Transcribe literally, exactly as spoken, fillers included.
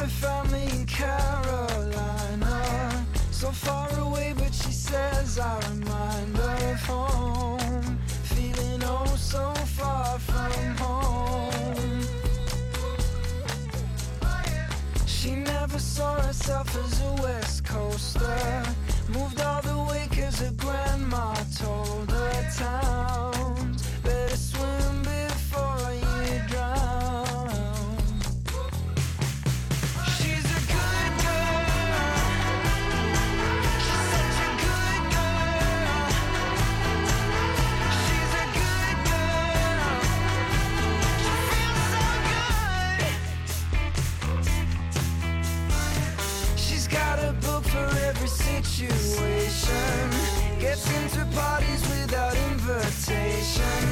family in Carolina, so far away, but she says I remind her of home, feeling oh so far from home. She never saw herself as a West Coaster, moved all the way cause her grandma told her towns better swim before you drown. She's a good girl, she's such a good girl. She's a good girl, she feels so good. She's got a book for every situation, gets into parties without invitation.